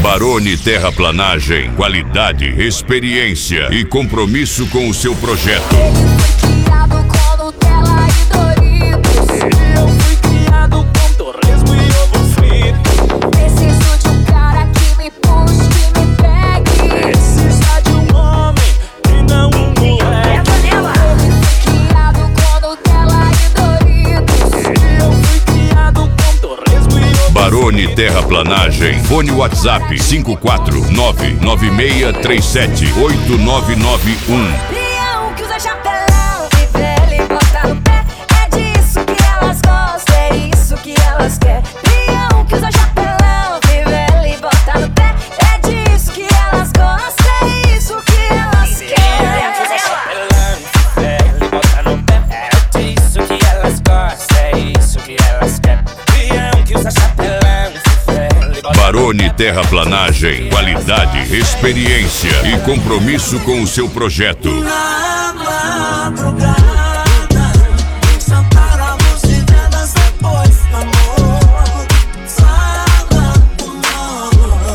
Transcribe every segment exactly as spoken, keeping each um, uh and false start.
Barone Terraplanagem, qualidade, experiência e compromisso com o seu projeto. Ele foi criado com Nutella e Doritos. Eu fui criado com torresmo e ovo frito. Preciso de um cara que me puxe, que me pegue. Precisa de um homem e não um moleque. Ele foi criado com Nutella e Doritos. Eu fui criado com torresmo e ovo Barone Terraplanagem, fone WhatsApp cinco quatro nove nove seis três sete oito nove nove um. Leão que usa chapelão e velho e bota no pé. É disso que elas gostam, é isso que elas querem. Leão que usa chapelão e velho e bota no pé. É disso que elas gostam, é isso que elas querem. Ele bota no pé, é disso que elas gostam, é isso que elas querem. Leão que usa chapelão, ele bota Barone Terraplanagem, qualidade, experiência e compromisso com o seu projeto. Na madrugada, sentávamos e vendas depois do amor. Sala do amor.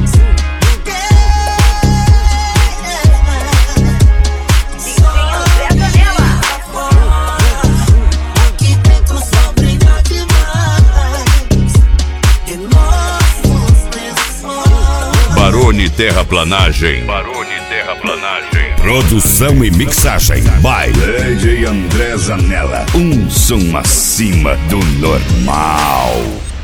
Aqui dentro só brilha demais. E nossos lençóis. Barone Terraplanagem. Barone Terraplanagem. Produção e mixagem by D J André Zanella. Um som acima do normal.